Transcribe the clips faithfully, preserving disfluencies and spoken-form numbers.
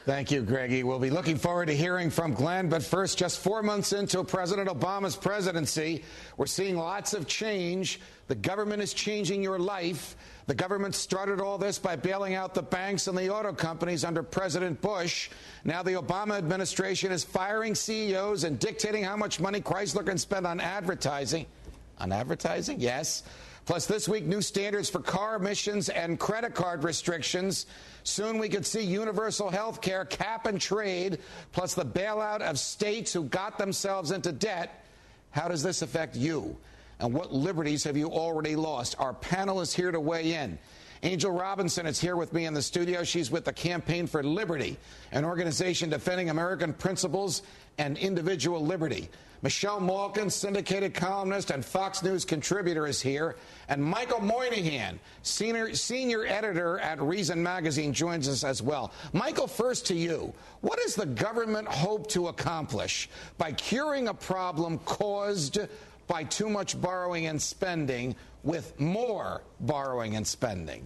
Thank you, Greggy. We'll be looking forward to hearing from Glenn. But first, just four months into President Obama's presidency, we're seeing lots of change. The government is changing your life. The government started all this by bailing out the banks and the auto companies under President Bush. Now the Obama administration is firing C E Os and dictating how much money Chrysler can spend on advertising. On advertising? Yes. Plus, this week, new standards for car emissions and credit card restrictions. Soon we could see universal health care, cap and trade, plus the bailout of states who got themselves into debt. How does this affect you? And what liberties have you already lost? Our panel is here to weigh in. Angel Robinson is here with me in the studio. She's with the Campaign for Liberty, an organization defending American principles and individual liberty. Michelle Malkin, syndicated columnist and Fox News contributor, is here. And Michael Moynihan, senior, senior editor at Reason Magazine, joins us as well. Michael, first to you. What does the government hope to accomplish by curing a problem caused by too much borrowing and spending with more borrowing and spending?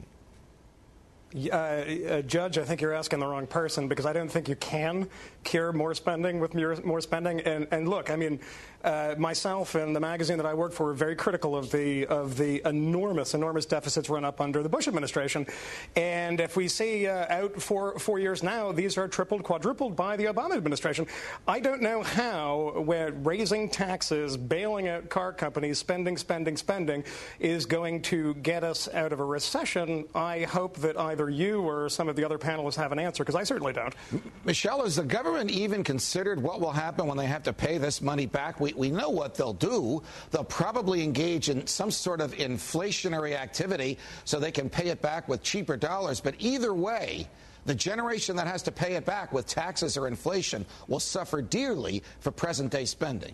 Uh, uh, Judge, I think you're asking the wrong person, because I don't think you can cure more spending with more, more spending. And, and look, I mean, uh, myself and the magazine that I work for were very critical of the of the enormous, enormous deficits run up under the Bush administration. And if we see uh, out for four years now, these are tripled, quadrupled by the Obama administration. I don't know how where raising taxes, bailing out car companies, spending, spending, spending is going to get us out of a recession. I hope that either you or some of the other panelists have an answer, because I certainly don't. Michelle, has the government even considered what will happen when they have to pay this money back? We, we know what they'll do. They'll probably engage in some sort of inflationary activity so they can pay it back with cheaper dollars. But either way, the generation that has to pay it back with taxes or inflation will suffer dearly for present-day spending.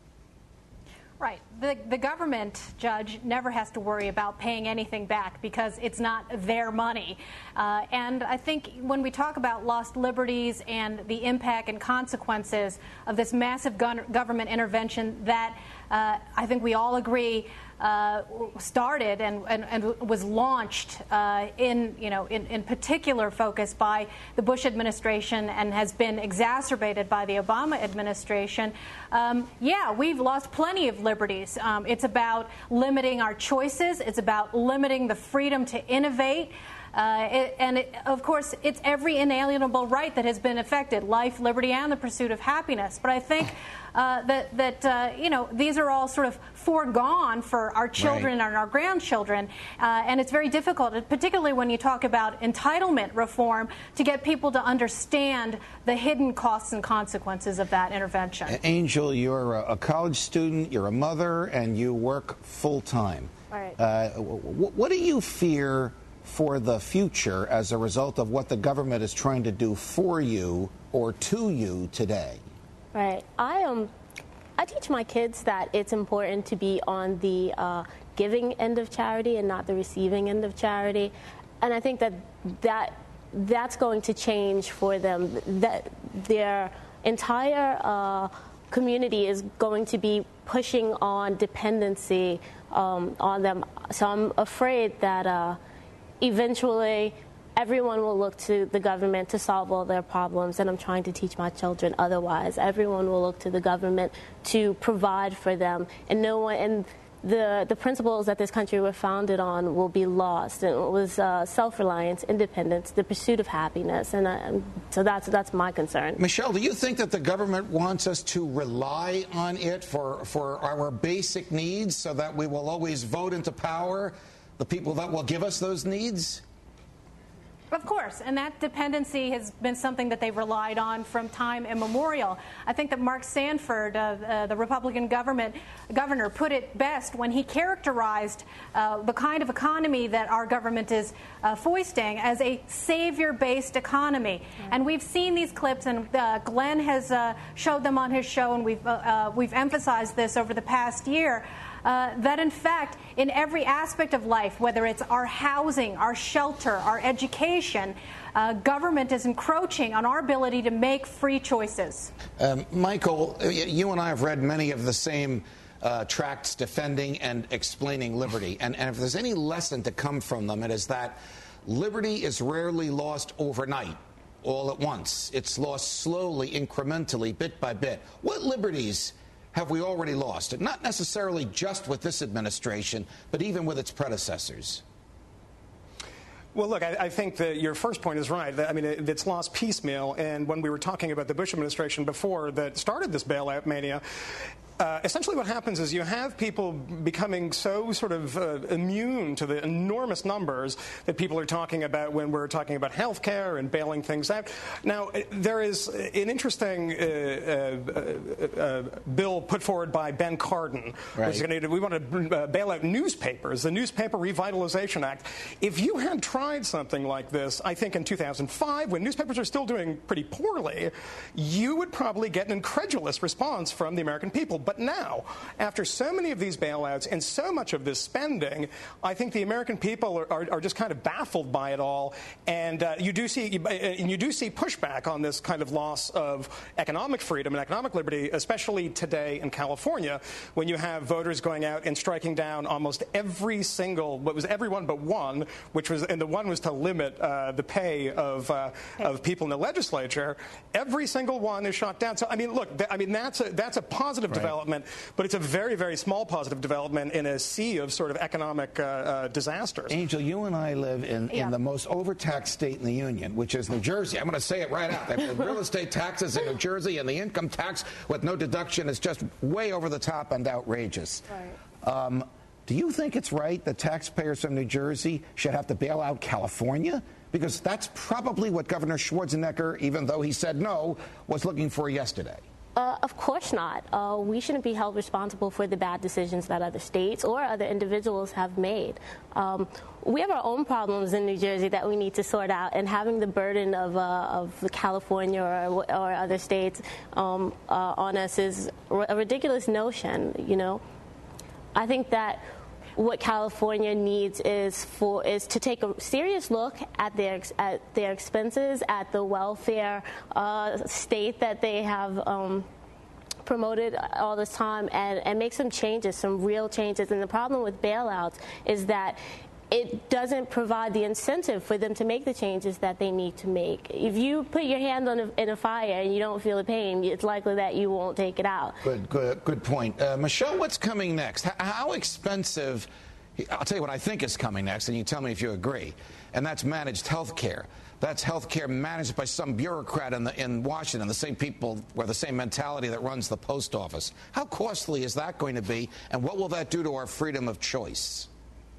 Right. The, the government, Judge, never has to worry about paying anything back because it's not their money. Uh, and I think when we talk about lost liberties and the impact and consequences of this massive gun- government intervention that uh, I think we all agree Uh, started and, and, and was launched uh, in, you know, in, in particular focus by the Bush administration and has been exacerbated by the Obama administration. Um, yeah, we've lost plenty of liberties. Um, it's about limiting our choices. It's about limiting the freedom to innovate. Uh, it, and, it, of course, it's every inalienable right that has been affected, life, liberty, and the pursuit of happiness. But I think uh, that, that uh, you know, these are all sort of foregone for our children right. and our grandchildren. Uh, and it's very difficult, particularly when you talk about entitlement reform, to get people to understand the hidden costs and consequences of that intervention. Angel, you're a college student, you're a mother, and you work full-time. Right. Uh, what do you fear for the future as a result of what the government is trying to do for you or to you today? Right. I um, I teach my kids that it's important to be on the uh, giving end of charity and not the receiving end of charity, and I think that that that's going to change for them. That their entire uh, community is going to be pushing on dependency um, on them. So I'm afraid that. Uh, Eventually, everyone will look to the government to solve all their problems, and I'm trying to teach my children otherwise. Everyone will look to the government to provide for them, and no one and the the principles that this country were founded on will be lost. And it was uh, self-reliance, independence, the pursuit of happiness, and uh, so that's that's my concern. Michelle, do you think that the government wants us to rely on it for for our basic needs, so that we will always vote into power the people that will give us those needs? Of course, and that dependency has been something that they've relied on from time immemorial. I think that Mark Sanford, uh, uh, the Republican government governor, put it best when he characterized uh, the kind of economy that our government is uh, foisting as a savior-based economy. Mm-hmm. And we've seen these clips, and uh, Glenn has uh, showed them on his show, and we've uh, uh, we've emphasized this over the past year. Uh, that, in fact, in every aspect of life, whether it's our housing, our shelter, our education, uh, government is encroaching on our ability to make free choices. Um, Michael, you and I have read many of the same uh, tracts defending and explaining liberty. And, and if there's any lesson to come from them, it is that liberty is rarely lost overnight. all at once. It's lost slowly, incrementally, bit by bit. What liberties have we already lost? Not necessarily just with this administration, but even with its predecessors. Well, look, I, I think that your first point is right. I mean, it, it's lost piecemeal. And when we were talking about the Bush administration before that started this bailout mania, Uh, essentially what happens is you have people becoming so sort of uh, immune to the enormous numbers that people are talking about when we're talking about health care and bailing things out. Now, there is an interesting uh, uh, uh, bill put forward by Ben Cardin. Right. Which is gonna, we want to uh, bail out newspapers, the Newspaper Revitalization Act. If you had tried something like this, I think in two thousand five, when newspapers are still doing pretty poorly, you would probably get an incredulous response from the American people. But now, after so many of these bailouts and so much of this spending, I think the American people are, are, are just kind of baffled by it all. And uh, you do see and you do see pushback on this kind of loss of economic freedom and economic liberty, especially today in California, when you have voters going out and striking down almost every single, what was everyone but one, which was, and the one was to limit uh, the pay of uh, of people in the legislature. Every single one is shot down. So I mean, look, th- I mean that's a that's a positive right. development. But it's a very, very small positive development in a sea of sort of economic uh, uh, disasters. Angel, you and I live in, yeah. in the most overtaxed state in the union, which is New Jersey. I'm going to say it right out. The real estate taxes in New Jersey and the income tax with no deduction is just way over the top and outrageous. Right. Um, do you think it's right that taxpayers from New Jersey should have to bail out California? Because that's probably what Governor Schwarzenegger, even though he said no, was looking for yesterday. Uh, of course not. Uh, we shouldn't be held responsible for the bad decisions that other states or other individuals have made. Um, we have our own problems in New Jersey that we need to sort out, and having the burden of, uh, of California or, or other states um, uh, on us is a ridiculous notion, you know. I think that what California needs is for is to take a serious look at their at their expenses, at the welfare uh, state that they have um, promoted all this time, and, and make some changes, some real changes. And the problem with bailouts is that it doesn't provide the incentive for them to make the changes that they need to make. If you put your hand on a, in a fire and you don't feel the pain, it's likely that you won't take it out. Good, good, good point. Uh, Michelle, what's coming next? How, how expensive, I'll tell you what I think is coming next, and you tell me if you agree, and that's managed health care. That's health care managed by some bureaucrat in, the, in Washington, the same people with the same mentality that runs the post office. How costly is that going to be, and what will that do to our freedom of choice?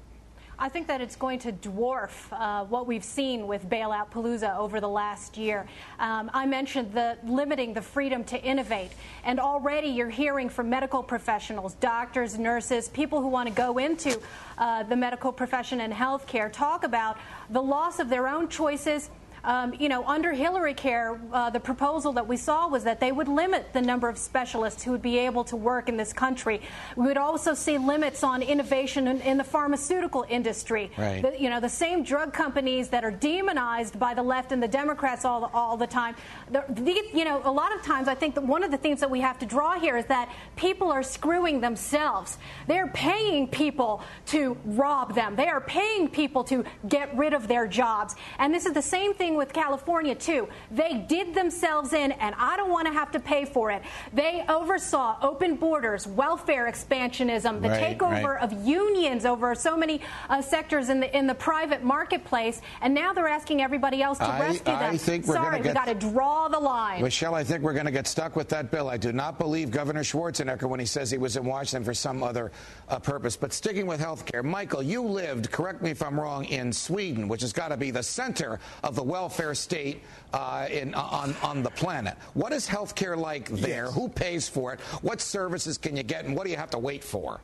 I think that it's going to dwarf uh, what we've seen with Bailout Palooza over the last year. Um, I mentioned the limiting the freedom to innovate, and already you're hearing from medical professionals, doctors, nurses, people who want to go into uh, the medical profession and healthcare talk about the loss of their own choices. Um, you know, under Hillary Care, uh, the proposal that we saw was that they would limit the number of specialists who would be able to work in this country. We would also see limits on innovation in, in the pharmaceutical industry. Right. The, you know, the same drug companies that are demonized by the left and the Democrats all the, all the time. The, the, you know, a lot of times I think that one of the things that we have to draw here is that people are screwing themselves. They're paying people to rob them. They are paying people to get rid of their jobs. And this is the same thing with California, too. They did themselves in, and I don't want to have to pay for it. They oversaw open borders, welfare expansionism, the right, takeover right. of unions over so many uh, sectors in the in the private marketplace, and now they're asking everybody else to I, rescue them. I think we're Sorry, get, we got to draw the line. Michelle, I think we're going to get stuck with that bill. I do not believe Governor Schwarzenegger when he says he was in Washington for some other uh, purpose. But sticking with health care, Michael, you lived, correct me if I'm wrong, in Sweden, which has got to be the center of the welfare state uh, in, on, on the planet. What is health care like there? Yes. Who pays for it? What services can you get, and what do you have to wait for?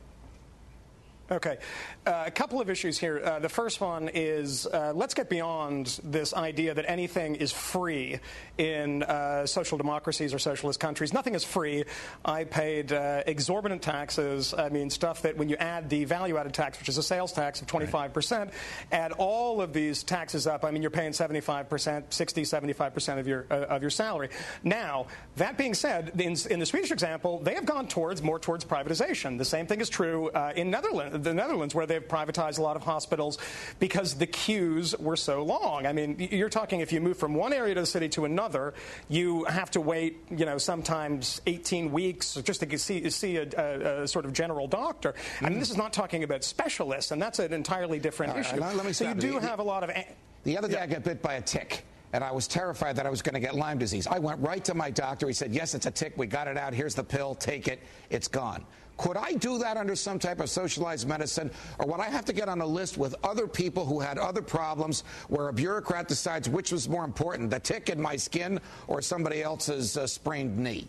Okay. Uh, a couple of issues here. Uh, the first one is uh, let's get beyond this idea that anything is free in uh, social democracies or socialist countries. Nothing is free. I paid uh, exorbitant taxes. I mean, stuff that when you add the value-added tax, which is a sales tax of twenty-five percent, add all of these taxes up, I mean, you're paying seventy-five percent, sixty, seventy-five percent of your uh, of your salary. Now, that being said, in, in the Swedish example, they have gone towards more towards privatization. The same thing is true uh, in Netherlands. the Netherlands, where they've privatized a lot of hospitals because the queues were so long. I mean, you're talking if you move from one area of the city to another, you have to wait, you know, sometimes eighteen weeks just to see, see a, a, a sort of general doctor. Mm-hmm. I mean, this is not talking about specialists, and that's an entirely different All issue. right, let me so you do the, have a lot of... The other day yeah. I got bit by a tick, and I was terrified that I was going to get Lyme disease. I went right to my doctor. He said, yes, it's a tick. We got it out. Here's the pill. Take it. It's gone. Could I do that under some type of socialized medicine, or would I have to get on a list with other people who had other problems where a bureaucrat decides which was more important, the tick in my skin or somebody else's uh, sprained knee?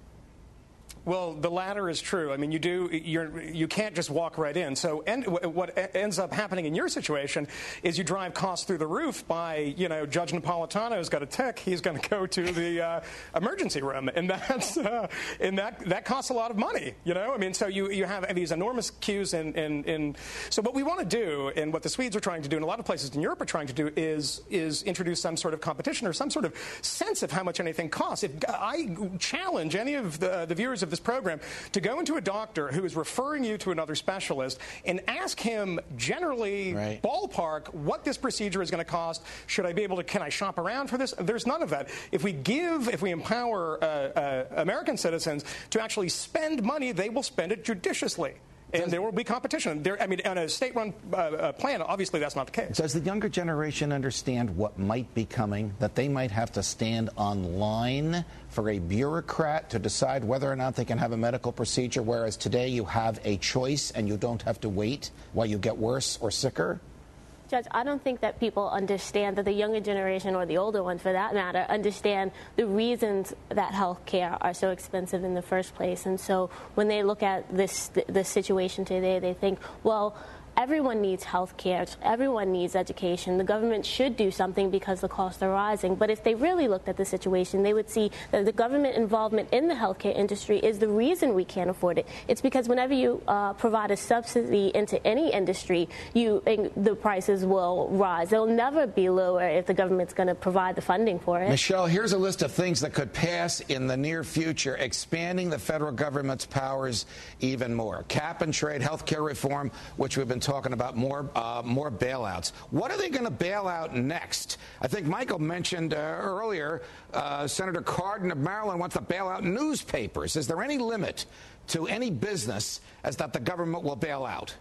Well, the latter is true. I mean, you do you're you can't just walk right in. So, and what ends up happening in your situation is you drive costs through the roof by, you know, Judge Napolitano's got a tick. He's going to go to the uh, emergency room, and that's uh, and that that costs a lot of money. You know, I mean, so you you have these enormous queues in in, in so what we want to do, and what the Swedes are trying to do, and a lot of places in Europe are trying to do, is is introduce some sort of competition or some sort of sense of how much anything costs. If I challenge any of the the viewers of this program to go into a doctor who is referring you to another specialist and ask him generally right. ballpark what this procedure is going to cost. Should I be able to, can I shop around for this? There's none of that. If we give, if we empower uh, uh, American citizens to actually spend money, they will spend it judiciously. And there will be competition. There, I mean, on a state-run uh, uh, plan, obviously that's not the case. Does the younger generation understand what might be coming, that they might have to stand online for a bureaucrat to decide whether or not they can have a medical procedure, whereas today you have a choice and you don't have to wait while you get worse or sicker? Judge, I don't think that people understand, that the younger generation, or the older ones for that matter, understand the reasons that health care are so expensive in the first place. And so when they look at this, the situation today, they think, well, everyone needs health care. Everyone needs education. The government should do something because the costs are rising. But if they really looked at the situation, they would see that the government involvement in the healthcare industry is the reason we can't afford it. It's because whenever you uh, provide a subsidy into any industry, you the prices will rise. They'll never be lower if the government's going to provide the funding for it. Michelle, here's a list of things that could pass in the near future, expanding the federal government's powers even more. Cap and trade, healthcare reform, which we've been talking about, more uh, more bailouts. What are they going to bail out next? I think Michael mentioned uh, earlier uh, Senator Cardin of Maryland wants to bail out newspapers. Is there any limit to any business as that the government will bail out?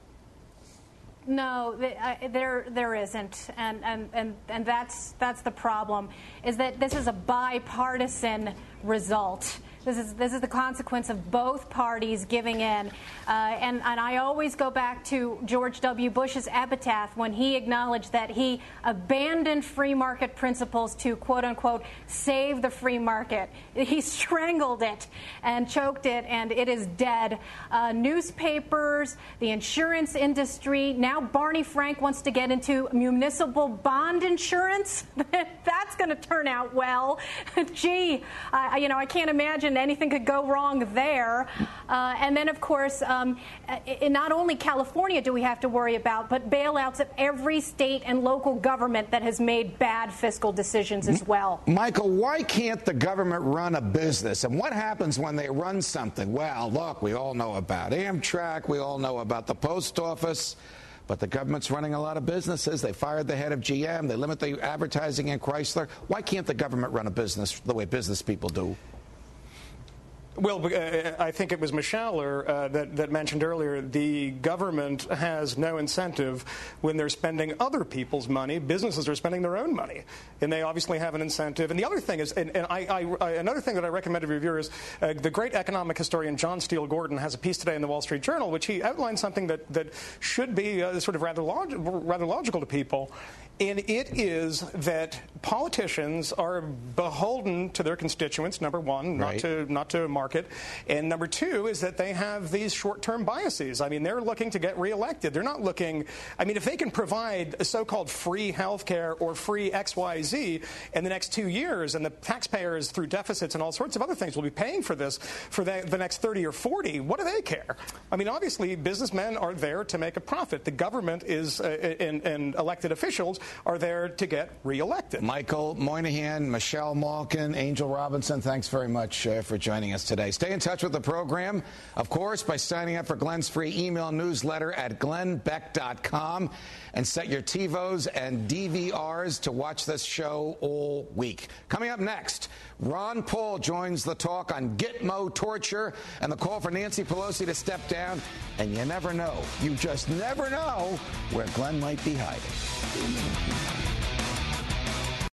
No, there there isn't, and and and and that's that's the problem. Is that this is a bipartisan result. This is this is the consequence of both parties giving in. Uh, and, and I always go back to George W. Bush's epitaph when he acknowledged that he abandoned free market principles to, quote unquote, save the free market. He strangled it and choked it, and it is dead. Uh, newspapers, the insurance industry, now Barney Frank wants to get into municipal bond insurance. That's going to turn out well. Gee, uh, you know, I can't imagine anything could go wrong there. Uh, and then, of course, um, in not only California do we have to worry about, but bailouts of every state and local government that has made bad fiscal decisions as well. Michael, why can't the government run a business? And what happens when they run something? Well, look, we all know about Amtrak. We all know about the post office. But the government's running a lot of businesses. They fired the head of G M. They limit the advertising in Chrysler. Why can't the government run a business the way business people do? Well, uh, I think it was Michelle uh, that, that mentioned earlier, the government has no incentive when they're spending other people's money. Businesses are spending their own money, and they obviously have an incentive. And the other thing is, and, and I, I, I, another thing that I recommend to reviewers, uh, the great economic historian John Steele Gordon has a piece today in the Wall Street Journal, which he outlines something that, that should be uh, sort of rather, log- rather logical to people. And it is that politicians are beholden to their constituents, number one, not right. to not to market. And number two is that they have these short-term biases. I mean, they're looking to get reelected. They're not looking, I mean, if they can provide a so-called free health care or free X Y Z in the next two years, and the taxpayers through deficits and all sorts of other things will be paying for this for the, the next thirty or forty, what do they care? I mean, obviously, businessmen are there to make a profit. The government is, uh, and, and elected officials are there to get reelected. Michael Moynihan, Michelle Malkin, Angel Robinson, thanks very much uh, for joining us today. Stay in touch with the program, of course, by signing up for Glenn's free email newsletter at glenn beck dot com, and set your TiVos and D V Rs to watch this show all week. Coming up next, Ron Paul joins the talk on Gitmo torture and the call for Nancy Pelosi to step down. And you never know, you just never know where Glenn might be hiding.